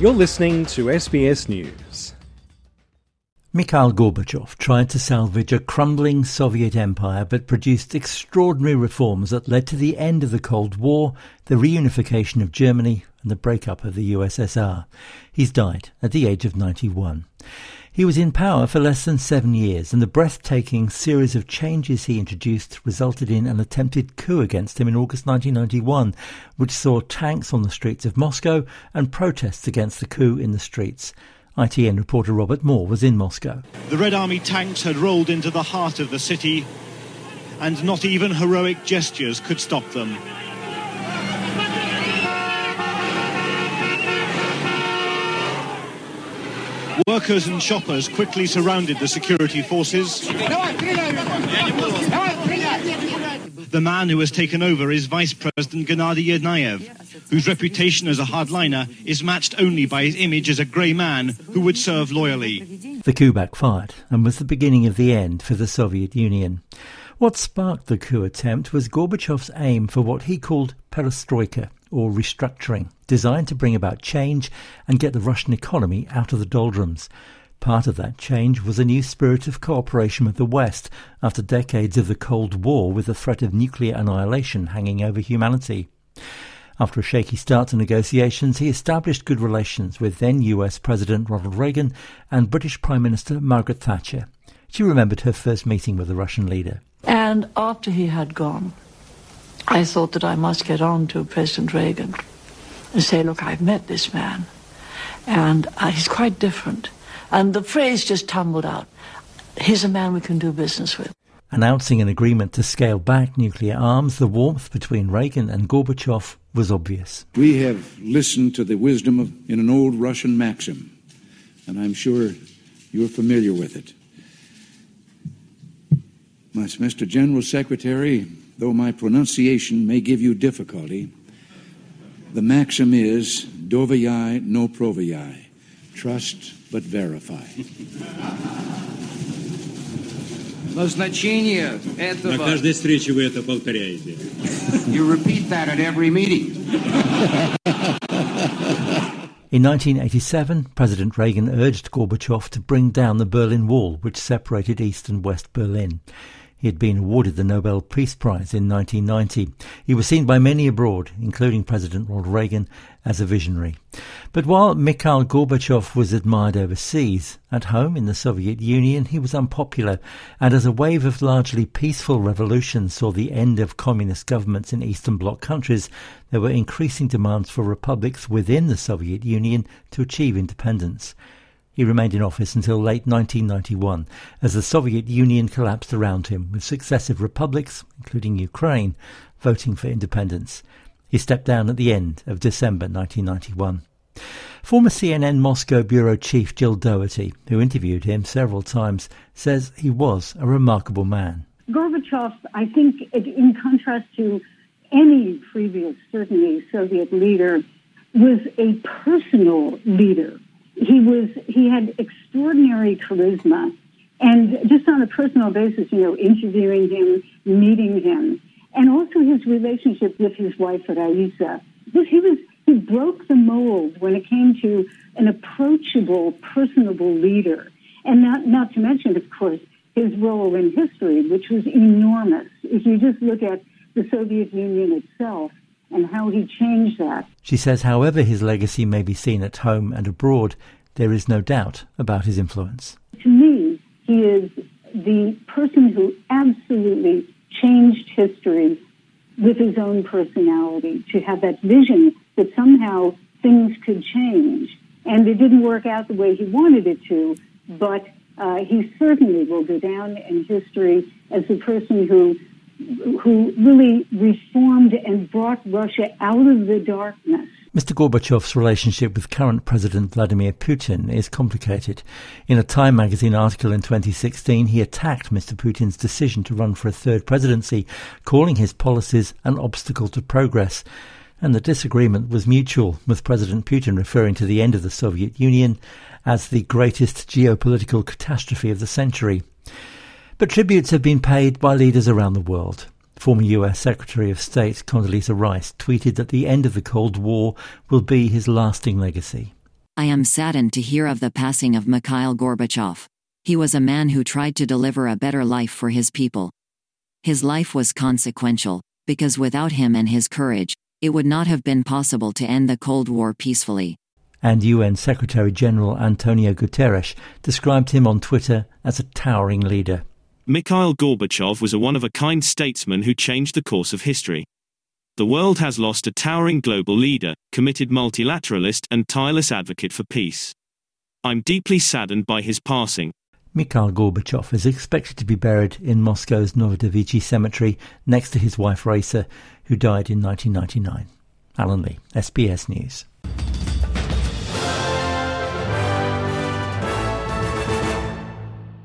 You're listening to SBS News. Mikhail Gorbachev tried to salvage a crumbling Soviet empire but produced extraordinary reforms that led to the end of the Cold War, the reunification of Germany and the breakup of the USSR. He's died at the age of 91. He was in power for less than 7 years, and the breathtaking series of changes he introduced resulted in an attempted coup against him in August 1991, which saw tanks on the streets of Moscow and protests against the coup in the streets. ITN reporter Robert Moore was in Moscow. The Red Army tanks had rolled into the heart of the city, and not even heroic gestures could stop them. Workers and shoppers quickly surrounded the security forces. The man who has taken over is Vice President Gennady Yevnayev, whose reputation as a hardliner is matched only by his image as a grey man who would serve loyally. The coup backfired and was the beginning of the end for the Soviet Union. What sparked the coup attempt was Gorbachev's aim for what he called perestroika, or restructuring, designed to bring about change and get the Russian economy out of the doldrums. Part of that change was a new spirit of cooperation with the West after decades of the Cold War with the threat of nuclear annihilation hanging over humanity. After a shaky start to negotiations, he established good relations with then US President Ronald Reagan and British Prime Minister Margaret Thatcher. She remembered her first meeting with the Russian leader. And after he had gone, I thought that I must get on to President Reagan and say, look, I've met this man, and he's quite different. And the phrase just tumbled out. He's a man we can do business with. Announcing an agreement to scale back nuclear arms, the warmth between Reagan and Gorbachev was obvious. We have listened to the wisdom in an old Russian maxim, and I'm sure you're familiar with it. Mr. General Secretary, though my pronunciation may give you difficulty, the maxim is doverjai no proverjai, trust but verify. Назначение этого... На каждой встрече вы это повторяете. You repeat that at every meeting. In 1987, President Reagan urged Gorbachev to bring down the Berlin Wall, which separated East and West Berlin. He had been awarded the Nobel Peace Prize in 1990. He was seen by many abroad, including President Ronald Reagan, as a visionary. But while Mikhail Gorbachev was admired overseas, at home in the Soviet Union he was unpopular, and as a wave of largely peaceful revolutions saw the end of communist governments in Eastern Bloc countries, there were increasing demands for republics within the Soviet Union to achieve independence. He remained in office until late 1991, as the Soviet Union collapsed around him, with successive republics, including Ukraine, voting for independence. He stepped down at the end of December 1991. Former CNN Moscow bureau chief Jill Doherty, who interviewed him several times, says he was a remarkable man. Gorbachev, I think, in contrast to any previous, certainly Soviet leader, was a personal leader. He had extraordinary charisma, and just on a personal basis, interviewing him, meeting him, and also his relationship with his wife Raisa. He broke the mold when it came to an approachable, personable leader, and not to mention, of course, his role in history, which was enormous. If you just look at the Soviet Union itself and how he changed that. She says, however his legacy may be seen at home and abroad, there is no doubt about his influence. To me, he is the person who absolutely changed history with his own personality, to have that vision that somehow things could change. And it didn't work out the way he wanted it to, but he certainly will go down in history as the person who really reformed and brought Russia out of the darkness. Mr. Gorbachev's relationship with current President Vladimir Putin is complicated. In a Time magazine article in 2016, he attacked Mr. Putin's decision to run for a third presidency, calling his policies an obstacle to progress. And the disagreement was mutual, with President Putin referring to the end of the Soviet Union as the greatest geopolitical catastrophe of the century. But tributes have been paid by leaders around the world. Former US Secretary of State Condoleezza Rice tweeted that the end of the Cold War will be his lasting legacy. I am saddened to hear of the passing of Mikhail Gorbachev. He was a man who tried to deliver a better life for his people. His life was consequential, because without him and his courage, it would not have been possible to end the Cold War peacefully. And UN Secretary-General Antonio Guterres described him on Twitter as a towering leader. Mikhail Gorbachev was a one-of-a-kind statesman who changed the course of history. The world has lost a towering global leader, committed multilateralist and tireless advocate for peace. I'm deeply saddened by his passing. Mikhail Gorbachev is expected to be buried in Moscow's Novodevichy Cemetery next to his wife Raisa, who died in 1999. Alan Lee, SBS News.